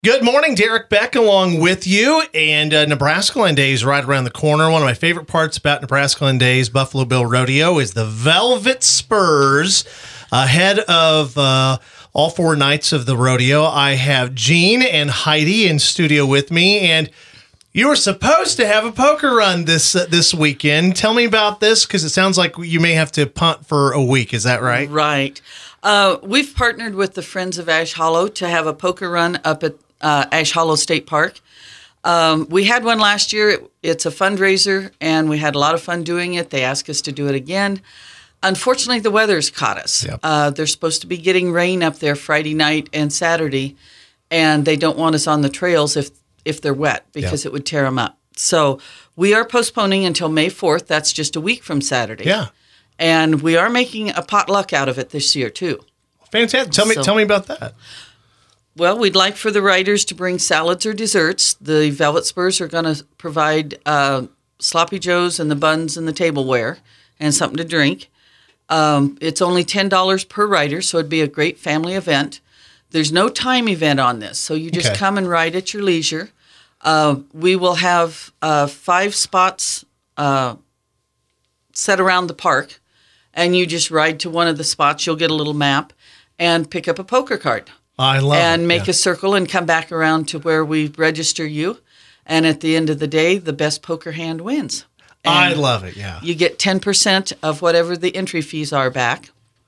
Good morning, Derek Beck along with you, and Nebraska Land Day is right around the corner. One of my favorite parts about Nebraska Land Day's Buffalo Bill Rodeo is the Velvet Spurs. Ahead of all 4 nights of the rodeo, I have Gene and Heidi in studio with me, and you were supposed to have a poker run this weekend. Tell me about this, because it sounds like you may have to punt for a week. Is that right? Right. We've partnered with the Friends of Ash Hollow to have a poker run up at Ash Hollow State Park. We had one last year. It's a fundraiser, and we had a lot of fun doing it. They asked us to do it again. Unfortunately, the weather's caught us. Yep. They're supposed to be getting rain up there Friday night and Saturday, and they don't want us on the trails if they're wet because It would tear them up. So we are postponing until May 4th. That's just a week from Saturday. Yeah. And we are making a potluck out of it this year, too. Fantastic. Tell me about that. Well, we'd like for the riders to bring salads or desserts. The Velvet Spurs are going to provide sloppy joes and the buns and the tableware and something to drink. It's only $10 per rider, so it'd be a great family event. There's no time event on this, so you just come and ride at your leisure. We will have 5 spots set around the park, and you just ride to one of the spots. You'll get a little map and pick up a poker card. I love it. And make a circle and come back around to where we register you. And at the end of the day, the best poker hand wins. And I love it, yeah. You get 10% of whatever the entry fees are back.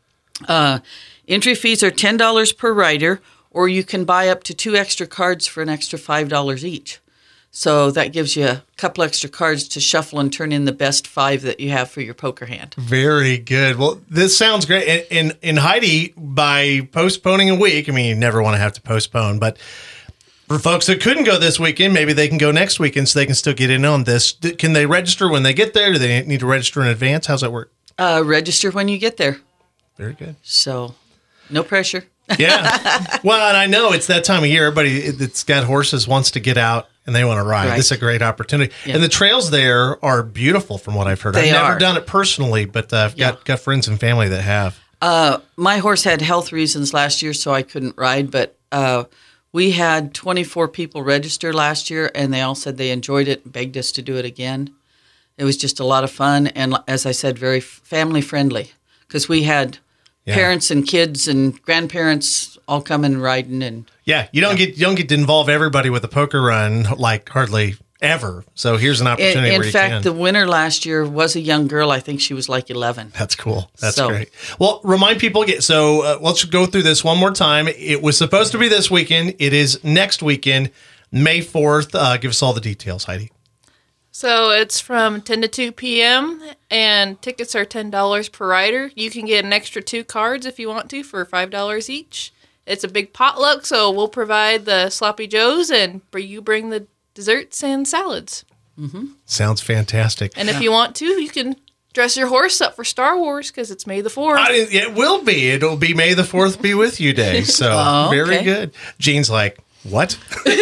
Entry fees are $10 per rider, or you can buy up to 2 extra cards for an extra $5 each. So that gives you a couple extra cards to shuffle and turn in the best 5 that you have for your poker hand. Very good. Well, this sounds great. And Heidi, by postponing a week, I mean, you never want to have to postpone, but for folks that couldn't go this weekend, maybe they can go next weekend so they can still get in on this. Can they register when they get there? Do they need to register in advance? How's that work? Register when you get there. Very good. So no pressure. Yeah. Well, and I know it's that time of year. Everybody that's got horses wants to get out and they want to ride. Right. This is a great opportunity. Yeah. And the trails there are beautiful from what I've heard. I've never done it personally, but I've got friends and family that have. My horse had health reasons last year, so I couldn't ride, but we had 24 people register last year, and they all said they enjoyed it and begged us to do it again. It was just a lot of fun, and as I said, very family-friendly, because we had parents and kids and grandparents all coming and riding. And you don't get to involve everybody with a poker run like hardly ever. So here's an opportunity. In fact, the winner last year was a young girl. I think she was like 11. That's cool. That's great. Well, remind people again. So let's go through this one more time. It was supposed to be this weekend. It is next weekend, May 4th. Give us all the details, Heidi. So it's from 10 to 2 p.m., and tickets are $10 per rider. You can get an extra 2 cards if you want to for $5 each. It's a big potluck, so we'll provide the sloppy joes, and you bring the desserts and salads. Mm-hmm. Sounds fantastic. And if you want to, you can dress your horse up for Star Wars because it's May the 4th. It will be. It'll be May the 4th be with you day. So very good. Gene's like, what?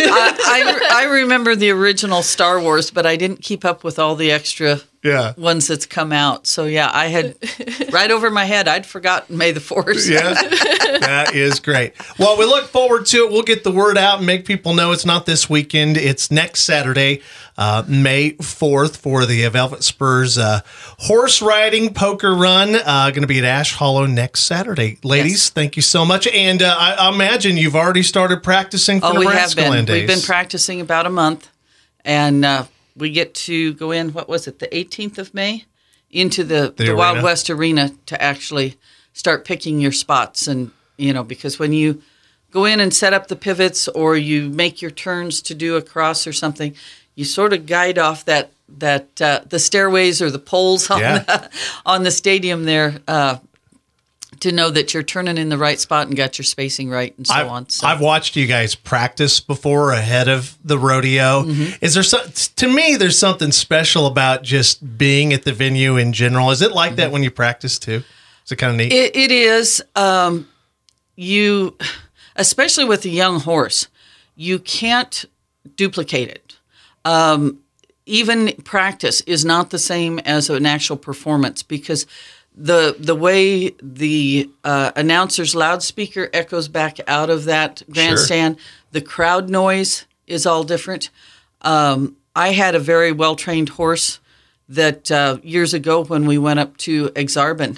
I remember the original Star Wars, but I didn't keep up with all the extra ones that's come out. So, I had right over my head, I'd forgotten May the 4th. Yeah, that is great. Well, we look forward to it. We'll get the word out and make people know it's not this weekend. It's next Saturday, May 4th, for the Velvet Spurs horse riding poker run. Going to be at Ash Hollow next Saturday. Ladies, thank you so much. And I imagine you've already started practicing for Nebraska Land Days. We've been practicing about a month, and we get to go in, the 18th of May, into the Wild West Arena to actually start picking your spots. And, because when you go in and set up the pivots or you make your turns to do a cross or something, you sort of guide off the stairways or the poles on the stadium there to know that you're turning in the right spot and got your spacing right and so on. So. I've watched you guys practice before ahead of the rodeo. Mm-hmm. Is there to me, there's something special about just being at the venue in general. Is it like that when you practice too? Is it kind of neat? It is. You, especially with a young horse, you can't duplicate it. Even practice is not the same as an actual performance because the way the announcer's loudspeaker echoes back out of that grandstand, the crowd noise is all different. I had a very well-trained horse that years ago when we went up to Exarban,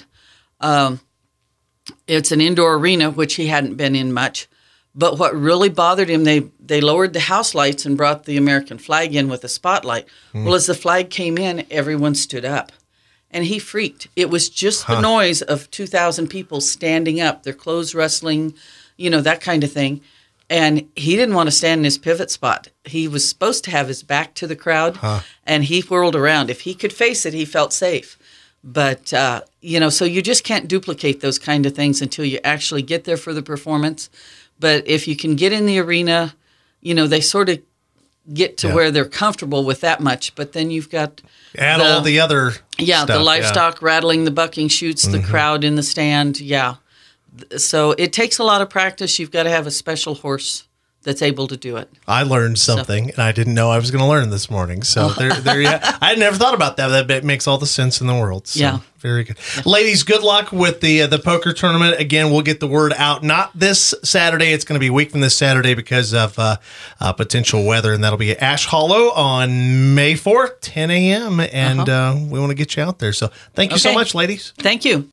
it's an indoor arena, which he hadn't been in much. But what really bothered him, they lowered the house lights and brought the American flag in with a spotlight. Well, as the flag came in, everyone stood up. And he freaked. It was just the noise of 2,000 people standing up, their clothes rustling, that kind of thing. And he didn't want to stand in his pivot spot. He was supposed to have his back to the crowd, and he whirled around. If he could face it, he felt safe. But, so you just can't duplicate those kind of things until you actually get there for the performance. But if you can get in the arena, they sort of get to where they're comfortable with that much. But then you've got all the other stuff, the livestock rattling the bucking chutes, the crowd in the stand. Yeah. So it takes a lot of practice. You've got to have a special horse that's able to do it. I learned something, and I didn't know I was going to learn this morning. So there you I had never thought about that. That makes all the sense in the world. So, very good. Yeah. Ladies, good luck with the poker tournament. Again, we'll get the word out. Not this Saturday. It's going to be a week from this Saturday because of potential weather, and that'll be at Ash Hollow on May 4th, 10 a.m., and we want to get you out there. So thank you so much, ladies. Thank you.